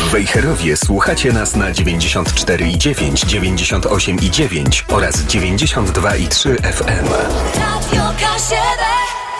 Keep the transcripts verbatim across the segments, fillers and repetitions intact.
W Wejherowie słuchacie nas na dziewięćdziesiąt cztery i dziewięć, dziewięćdziesiąt osiem i dziewięć oraz dziewięćdziesiąt dwa i trzy F M. Radio Kasiedek.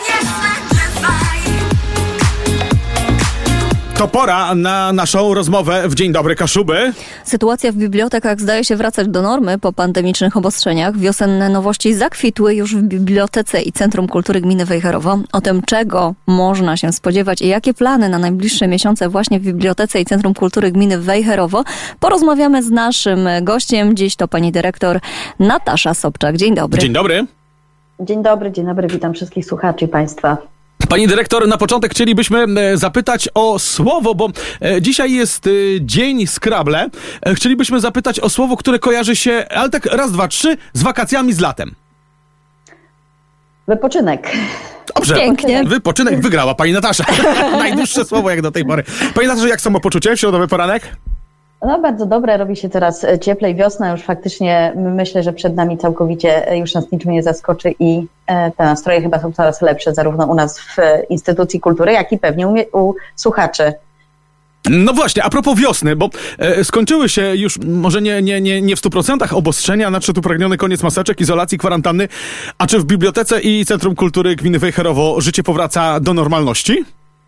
To pora na naszą rozmowę w Dzień Dobry Kaszuby. Sytuacja w bibliotekach zdaje się wracać do normy po pandemicznych obostrzeniach. Wiosenne nowości zakwitły już w Bibliotece i Centrum Kultury Gminy Wejherowo. O tym, czego można się spodziewać i jakie plany na najbliższe miesiące właśnie w Bibliotece i Centrum Kultury Gminy Wejherowo, porozmawiamy z naszym gościem. Dziś to pani dyrektor Natasza Sobczak. Dzień dobry. Dzień dobry. Dzień dobry, dzień dobry. Witam wszystkich słuchaczy i państwa. Pani dyrektor, na początek chcielibyśmy zapytać o słowo, bo dzisiaj jest Dzień Scrabble. Chcielibyśmy zapytać o słowo, które kojarzy się, ale tak raz, dwa, trzy, z wakacjami, z latem. Wypoczynek. Dobrze, pięknie. Wypoczynek wygrała pani Natasza. Najdłuższe słowo jak do tej pory. Pani Natasza, jak samopoczucie w środowy poranek? No bardzo dobre, robi się coraz cieplej, wiosna już faktycznie, myślę, że przed nami całkowicie już nas niczym nie zaskoczy i te nastroje chyba są coraz lepsze zarówno u nas w instytucji kultury, jak i pewnie u, u słuchaczy. No właśnie, a propos wiosny, bo e, skończyły się już, może nie, nie, nie, nie w stu procentach obostrzenia, nadszedł upragniony koniec maseczek, izolacji, kwarantanny, a czy w Bibliotece i Centrum Kultury Gminy Wejherowo życie powraca do normalności?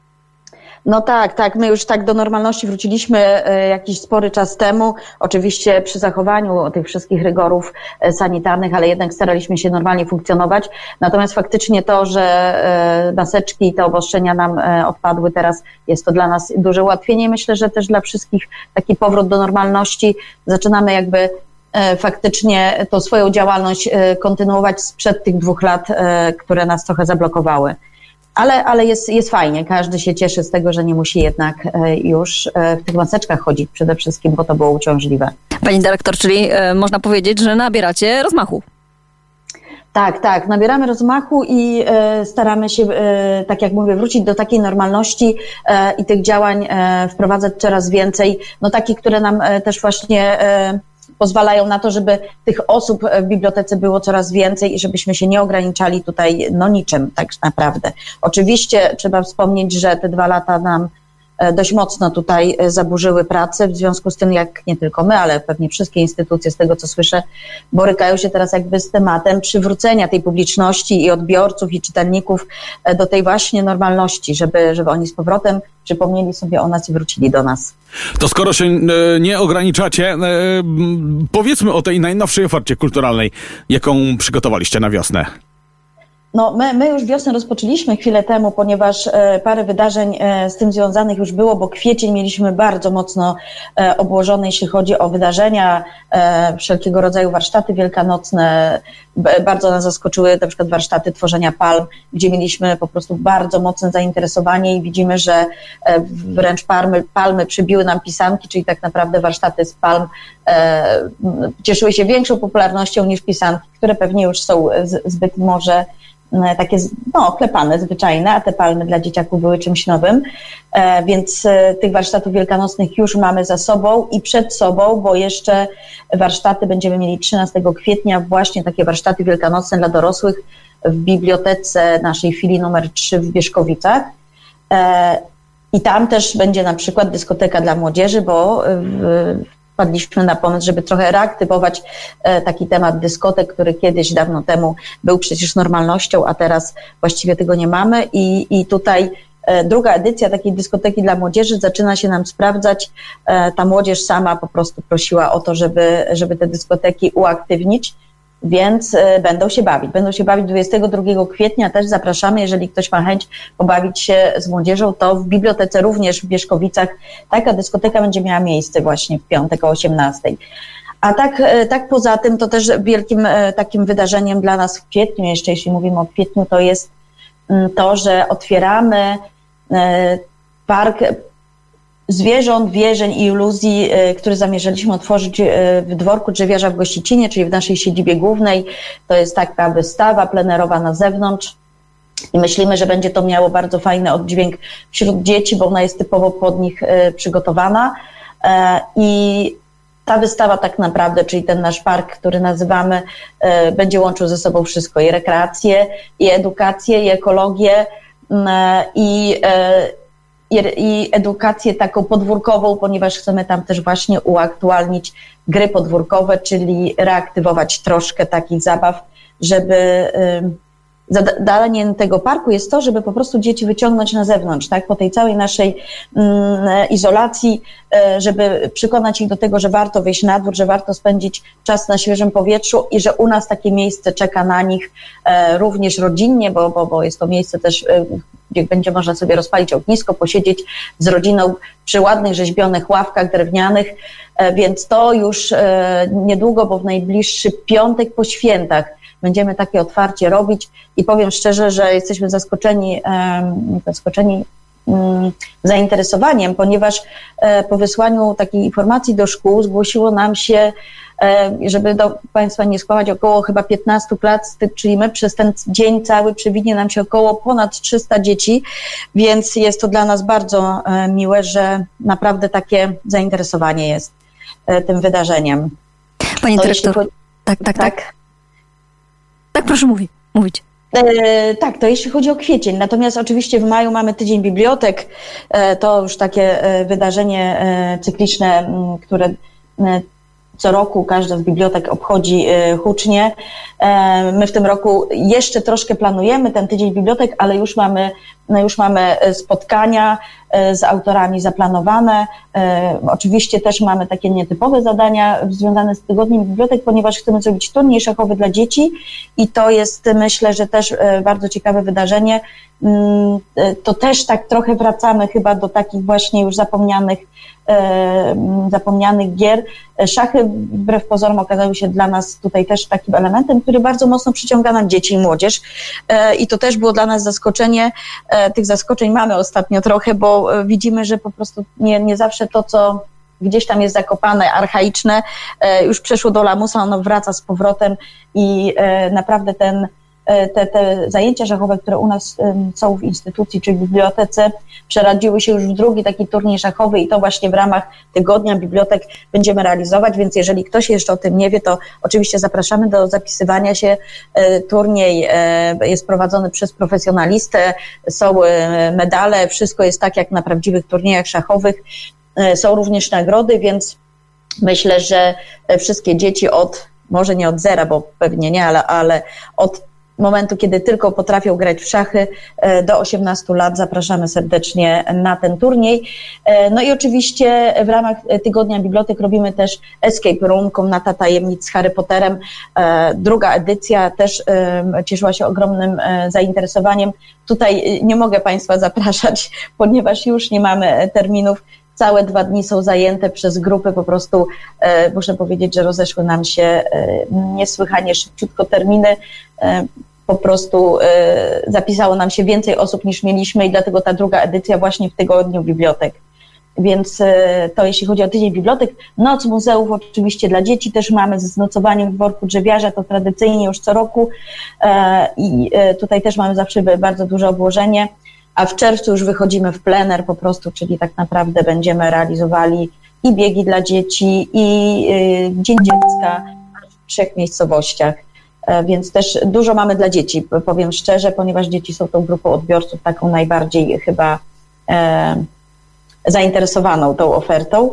No tak, tak. My już tak do normalności wróciliśmy e, jakiś spory czas temu. Oczywiście przy zachowaniu tych wszystkich rygorów e, sanitarnych, ale jednak staraliśmy się normalnie funkcjonować. Natomiast faktycznie to, że e, maseczki i te obostrzenia nam e, odpadły teraz, jest to dla nas duże ułatwienie. Myślę, że też dla wszystkich taki powrót do normalności. Zaczynamy jakby e, faktycznie tą swoją działalność e, kontynuować sprzed tych dwóch lat, e, które nas trochę zablokowały. Ale, ale jest, jest fajnie, każdy się cieszy z tego, że nie musi jednak już w tych maseczkach chodzić przede wszystkim, bo to było uciążliwe. Pani dyrektor, czyli e, można powiedzieć, że nabieracie rozmachu. Tak, tak, nabieramy rozmachu i e, staramy się, e, tak jak mówię, wrócić do takiej normalności e, i tych działań e, wprowadzać coraz więcej, no takich, które nam e, też właśnie e, pozwalają na to, żeby tych osób w bibliotece było coraz więcej i żebyśmy się nie ograniczali tutaj no niczym tak naprawdę. Oczywiście trzeba wspomnieć, że te dwa lata nam dość mocno tutaj zaburzyły pracę, w związku z tym jak nie tylko my, ale pewnie wszystkie instytucje, z tego co słyszę, borykają się teraz jakby z tematem przywrócenia tej publiczności i odbiorców i czytelników do tej właśnie normalności, żeby, żeby oni z powrotem przypomnieli sobie o nas i wrócili do nas. To skoro się e, nie ograniczacie, e, powiedzmy o tej najnowszej ofercie kulturalnej, jaką przygotowaliście na wiosnę. No, my, my już wiosnę rozpoczęliśmy chwilę temu, ponieważ e, parę wydarzeń e, z tym związanych już było, bo kwiecień mieliśmy bardzo mocno e, obłożony, jeśli chodzi o wydarzenia, e, wszelkiego rodzaju warsztaty wielkanocne. B, bardzo nas zaskoczyły na przykład warsztaty tworzenia palm, gdzie mieliśmy po prostu bardzo mocne zainteresowanie i widzimy, że e, wręcz palmy, palmy przybiły nam pisanki, czyli tak naprawdę warsztaty z palm e, cieszyły się większą popularnością niż pisanki, które pewnie już są z, zbyt może takie, no, klepane, zwyczajne, a te palmy dla dzieciaków były czymś nowym, e, więc e, tych warsztatów wielkanocnych już mamy za sobą i przed sobą, bo jeszcze warsztaty będziemy mieli trzynastego kwietnia, właśnie takie warsztaty wielkanocne dla dorosłych w bibliotece naszej filii numer trzy w Bieszkowicach. E, I tam też będzie na przykład dyskoteka dla młodzieży, bo w, wpadliśmy na pomysł, żeby trochę reaktywować taki temat dyskotek, który kiedyś, dawno temu był przecież normalnością, a teraz właściwie tego nie mamy i, i tutaj druga edycja takiej dyskoteki dla młodzieży zaczyna się nam sprawdzać. Ta młodzież sama po prostu prosiła o to, żeby, żeby te dyskoteki uaktywnić, więc będą się bawić. Będą się bawić dwudziestego drugiego kwietnia, też zapraszamy, jeżeli ktoś ma chęć pobawić się z młodzieżą, to w bibliotece również w Bieszkowicach taka dyskoteka będzie miała miejsce właśnie w piątek o osiemnastej. A tak, tak poza tym to też wielkim takim wydarzeniem dla nas w kwietniu, jeszcze jeśli mówimy o kwietniu, to jest to, że otwieramy park zwierząt, wierzeń i iluzji, który zamierzaliśmy otworzyć w dworku Drzewiarza w Gościcinie, czyli w naszej siedzibie głównej. To jest taka wystawa plenerowa na zewnątrz i myślimy, że będzie to miało bardzo fajny oddźwięk wśród dzieci, bo ona jest typowo pod nich przygotowana i ta wystawa tak naprawdę, czyli ten nasz park, który nazywamy, będzie łączył ze sobą wszystko, i rekreację, i edukację, i ekologię, i i, i edukację taką podwórkową, ponieważ chcemy tam też właśnie uaktualnić gry podwórkowe, czyli reaktywować troszkę takich zabaw, żeby zadaniem tego parku jest to, żeby po prostu dzieci wyciągnąć na zewnątrz, tak, po tej całej naszej mm, izolacji, żeby przekonać ich do tego, że warto wyjść na dwór, że warto spędzić czas na świeżym powietrzu i że u nas takie miejsce czeka na nich e, również rodzinnie, bo, bo, bo jest to miejsce też, e, gdzie będzie można sobie rozpalić ognisko, posiedzieć z rodziną przy ładnych, rzeźbionych ławkach drewnianych, e, więc to już e, niedługo, bo w najbliższy piątek po świętach będziemy takie otwarcie robić i powiem szczerze, że jesteśmy zaskoczeni, um, zaskoczeni um, zainteresowaniem, ponieważ e, po wysłaniu takiej informacji do szkół zgłosiło nam się, e, żeby do Państwa nie skłamać, około chyba piętnaście klas, czyli my przez ten dzień cały przywinie nam się około ponad trzysta dzieci, więc jest to dla nas bardzo e, miłe, że naprawdę takie zainteresowanie jest e, tym wydarzeniem. Pani to dyrektor, chodzi... tak, tak, tak. tak. Tak, proszę mówi, mówić. E, tak, to jeśli chodzi o kwiecień. Natomiast oczywiście w maju mamy Tydzień Bibliotek. E, to już takie e, wydarzenie e, cykliczne, m, które e, co roku każda z bibliotek obchodzi e, hucznie. E, my w tym roku jeszcze troszkę planujemy ten Tydzień Bibliotek, ale już mamy, no już mamy spotkania e, z autorami zaplanowane. E, oczywiście też mamy takie nietypowe zadania związane z Tygodniem Bibliotek, ponieważ chcemy zrobić turniej szachowy dla dzieci i to jest, myślę, że też e, bardzo ciekawe wydarzenie. Mm, e, to też tak trochę wracamy chyba do takich właśnie już zapomnianych E, zapomnianych gier. Szachy wbrew pozorom okazały się dla nas tutaj też takim elementem, który bardzo mocno przyciąga nam dzieci i młodzież e, i to też było dla nas zaskoczenie. E, tych zaskoczeń mamy ostatnio trochę, bo widzimy, że po prostu nie, nie zawsze to, co gdzieś tam jest zakopane, archaiczne, e, już przeszło do lamusa, ono wraca z powrotem i e, naprawdę ten Te, te zajęcia szachowe, które u nas um, są w instytucji czy w bibliotece, przeradziły się już w drugi taki turniej szachowy i to właśnie w ramach Tygodnia Bibliotek będziemy realizować, więc jeżeli ktoś jeszcze o tym nie wie, to oczywiście zapraszamy do zapisywania się. E, turniej e, jest prowadzony przez profesjonalistę, są e, medale, wszystko jest tak jak na prawdziwych turniejach szachowych, e, są również nagrody, więc myślę, że wszystkie dzieci od, może nie od zera, bo pewnie nie, ale, ale od momentu, kiedy tylko potrafią grać w szachy, do osiemnastu lat zapraszamy serdecznie na ten turniej. No i oczywiście w ramach Tygodnia Bibliotek robimy też Escape Room, Komnata Tajemnic z Harry Potterem. Druga edycja też cieszyła się ogromnym zainteresowaniem. Tutaj nie mogę Państwa zapraszać, ponieważ już nie mamy terminów. Całe dwa dni są zajęte przez grupy, po prostu e, muszę powiedzieć, że rozeszły nam się e, niesłychanie szybciutko terminy. E, po prostu e, zapisało nam się więcej osób niż mieliśmy i dlatego ta druga edycja właśnie w Tygodniu Bibliotek. Więc e, to jeśli chodzi o Tydzień Bibliotek. Noc muzeów oczywiście dla dzieci też mamy z nocowaniem w dworku Drzewiarza, to tradycyjnie już co roku e, i e, tutaj też mamy zawsze bardzo duże obłożenie. A w czerwcu już wychodzimy w plener po prostu, czyli tak naprawdę będziemy realizowali i biegi dla dzieci, i y, Dzień Dziecka w trzech miejscowościach. E, więc też dużo mamy dla dzieci, powiem szczerze, ponieważ dzieci są tą grupą odbiorców taką najbardziej chyba e, zainteresowaną tą ofertą.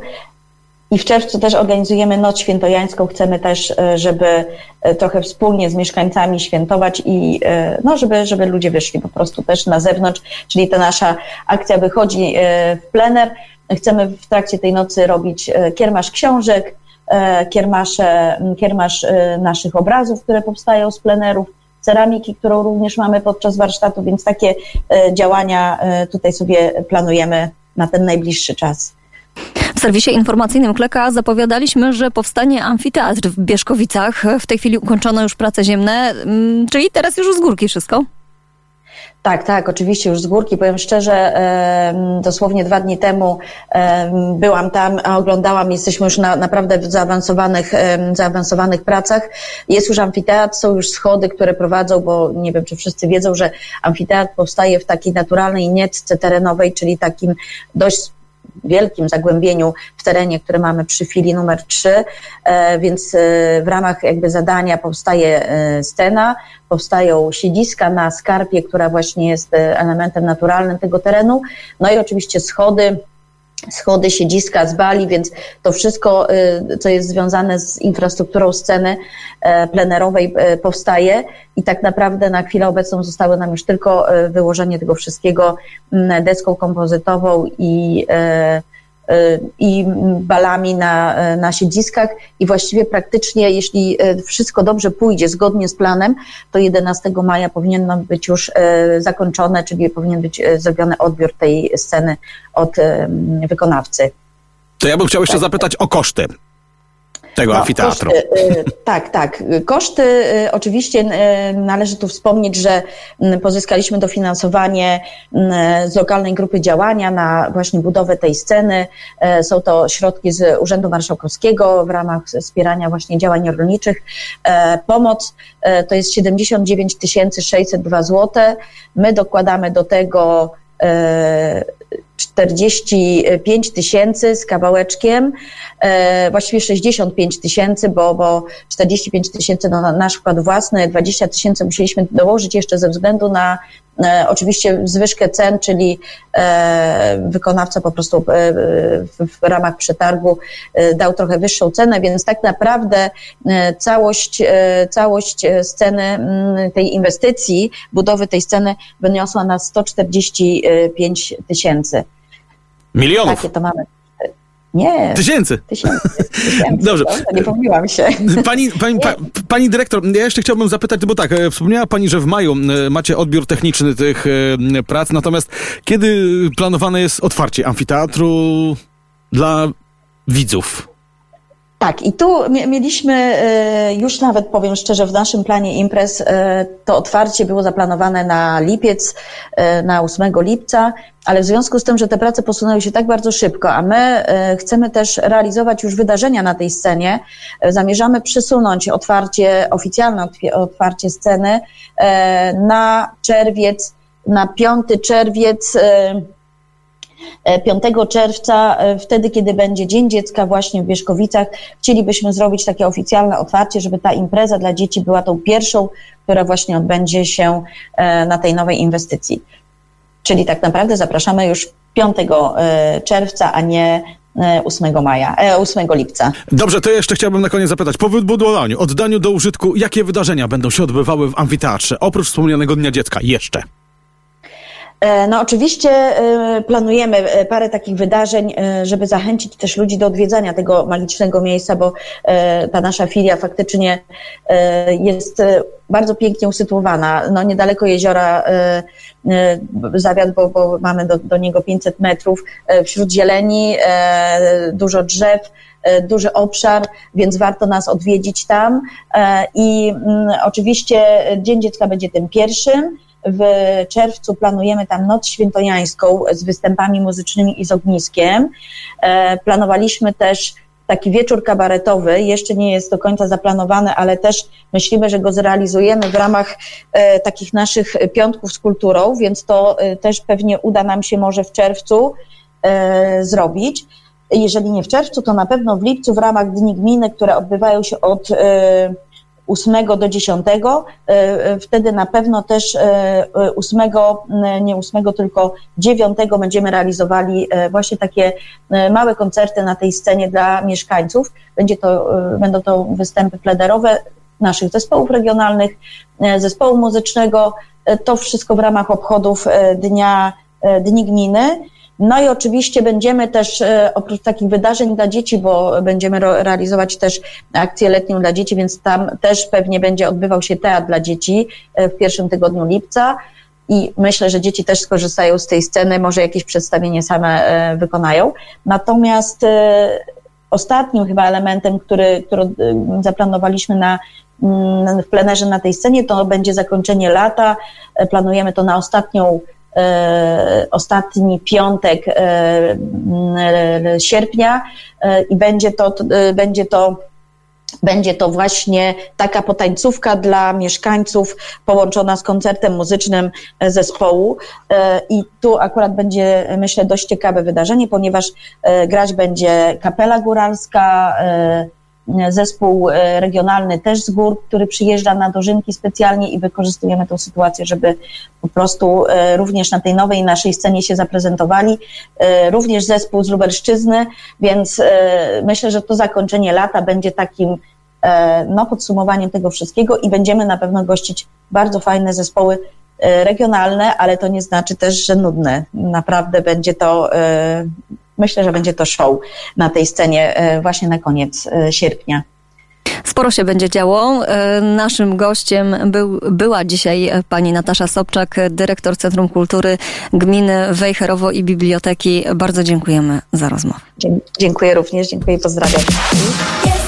I w czerwcu też organizujemy Noc Świętojańską. Chcemy też, żeby trochę wspólnie z mieszkańcami świętować i no, żeby, żeby ludzie wyszli po prostu też na zewnątrz, czyli ta nasza akcja wychodzi w plener. Chcemy w trakcie tej nocy robić kiermasz książek, kiermasze, kiermasz naszych obrazów, które powstają z plenerów, ceramiki, którą również mamy podczas warsztatu, więc takie działania tutaj sobie planujemy na ten najbliższy czas. W serwisie informacyjnym Kleka zapowiadaliśmy, że powstanie amfiteatr w Bieszkowicach. W tej chwili ukończono już prace ziemne, czyli teraz już z górki wszystko? Tak, tak, oczywiście już z górki. Powiem szczerze, dosłownie dwa dni temu byłam tam, a oglądałam, jesteśmy już na naprawdę w zaawansowanych, zaawansowanych pracach. Jest już amfiteatr, są już schody, które prowadzą, bo nie wiem, czy wszyscy wiedzą, że amfiteatr powstaje w takiej naturalnej nietce terenowej, czyli takim dość wielkim zagłębieniu w terenie, które mamy przy filii numer trzy, więc w ramach jakby zadania powstaje scena, powstają siedziska na skarpie, która właśnie jest elementem naturalnym tego terenu, no i oczywiście schody, schody, siedziska z bali, więc to wszystko, co jest związane z infrastrukturą sceny plenerowej, powstaje i tak naprawdę na chwilę obecną zostało nam już tylko wyłożenie tego wszystkiego deską kompozytową i i balami na, na siedziskach i właściwie praktycznie, jeśli wszystko dobrze pójdzie zgodnie z planem, to jedenastego maja powinno być już zakończone, czyli powinien być zrobiony odbiór tej sceny od wykonawcy. To ja bym chciał jeszcze tak. zapytać o koszty tego no, amfiteatru. Koszty, y, tak, tak. Koszty y, oczywiście y, należy tu wspomnieć, że y, pozyskaliśmy dofinansowanie y, z lokalnej grupy działania na właśnie budowę tej sceny. Y, są to środki z Urzędu Marszałkowskiego w ramach wspierania właśnie działań rolniczych. Y, pomoc y, to jest siedemdziesiąt dziewięć tysięcy sześćset dwa złote. My dokładamy do tego y, czterdzieści pięć tysięcy z kawałeczkiem, e, właściwie sześćdziesiąt pięć tysięcy, bo, bo czterdzieści pięć tysięcy no, na nasz wkład własny, dwadzieścia tysięcy musieliśmy dołożyć jeszcze ze względu na e, oczywiście zwyżkę cen, czyli e, wykonawca po prostu e, w, w ramach przetargu e, dał trochę wyższą cenę, więc tak naprawdę e, całość, e, całość sceny m, tej inwestycji, budowy tej sceny wyniosła na sto czterdzieści pięć tysięcy. Milionów? Takie to mamy. Nie. Tysięcy? Tysięcy. tysięcy. Dobrze. Dobrze, nie pomyliłam się. Pani, pani, pa, pani dyrektor, ja jeszcze chciałbym zapytać, bo tak, wspomniała pani, że w maju macie odbiór techniczny tych prac, natomiast kiedy planowane jest otwarcie amfiteatru dla widzów? Tak, i tu mieliśmy już nawet, powiem szczerze, w naszym planie imprez to otwarcie było zaplanowane na lipiec, na ósmego lipca, ale w związku z tym, że te prace posunęły się tak bardzo szybko, a my chcemy też realizować już wydarzenia na tej scenie, zamierzamy przesunąć otwarcie, oficjalne otwarcie sceny na czerwiec, na piąty czerwiec, piątego czerwca, wtedy, kiedy będzie Dzień Dziecka właśnie w Wierzchowicach, chcielibyśmy zrobić takie oficjalne otwarcie, żeby ta impreza dla dzieci była tą pierwszą, która właśnie odbędzie się na tej nowej inwestycji. Czyli tak naprawdę zapraszamy już piątego czerwca, a nie ósmego maja, ósmego lipca. Dobrze, to jeszcze chciałbym na koniec zapytać, po wybudowaniu, oddaniu do użytku, jakie wydarzenia będą się odbywały w amfiteatrze, oprócz wspomnianego Dnia Dziecka jeszcze? No oczywiście planujemy parę takich wydarzeń, żeby zachęcić też ludzi do odwiedzania tego magicznego miejsca, bo ta nasza filia faktycznie jest bardzo pięknie usytuowana. No niedaleko jeziora Zawiat, bo, bo mamy do, do niego pięćset metrów, wśród zieleni, dużo drzew, duży obszar, więc warto nas odwiedzić tam. I oczywiście Dzień Dziecka będzie tym pierwszym. W czerwcu planujemy tam Noc Świętojańską z występami muzycznymi i z ogniskiem. Planowaliśmy też taki wieczór kabaretowy, jeszcze nie jest do końca zaplanowany, ale też myślimy, że go zrealizujemy w ramach takich naszych piątków z kulturą, więc to też pewnie uda nam się może w czerwcu zrobić. Jeżeli nie w czerwcu, to na pewno w lipcu w ramach Dni Gminy, które odbywają się od ósmego do dziesiątego, wtedy na pewno też ósmego, nie ósmego, tylko dziewiątego będziemy realizowali właśnie takie małe koncerty na tej scenie dla mieszkańców. Będzie to, będą to występy plenerowe naszych zespołów regionalnych, zespołu muzycznego, to wszystko w ramach obchodów Dnia, Dni Gminy. No i oczywiście będziemy też, oprócz takich wydarzeń dla dzieci, bo będziemy realizować też akcję letnią dla dzieci, więc tam też pewnie będzie odbywał się teatr dla dzieci w pierwszym tygodniu lipca i myślę, że dzieci też skorzystają z tej sceny, może jakieś przedstawienie same wykonają. Natomiast ostatnim chyba elementem, który, który zaplanowaliśmy na w plenerze na tej scenie, to będzie zakończenie lata. Planujemy to na ostatnią ostatni piątek sierpnia i będzie to, będzie to Będzie to właśnie taka potańcówka dla mieszkańców połączona z koncertem muzycznym zespołu i tu akurat będzie, myślę, dość ciekawe wydarzenie, ponieważ grać będzie kapela góralska, zespół regionalny też z gór, który przyjeżdża na dożynki specjalnie i wykorzystujemy tę sytuację, żeby po prostu również na tej nowej naszej scenie się zaprezentowali. Również zespół z Lubelszczyzny, więc myślę, że to zakończenie lata będzie takim no, podsumowaniem tego wszystkiego i będziemy na pewno gościć bardzo fajne zespoły regionalne, ale to nie znaczy też, że nudne. Naprawdę będzie to, myślę, że będzie to show na tej scenie właśnie na koniec sierpnia. Sporo się będzie działo. Naszym gościem był, była dzisiaj pani Natasza Sobczak, dyrektor Centrum Kultury Gminy Wejherowo i Biblioteki. Bardzo dziękujemy za rozmowę. Dziękuję również, dziękuję i pozdrawiam.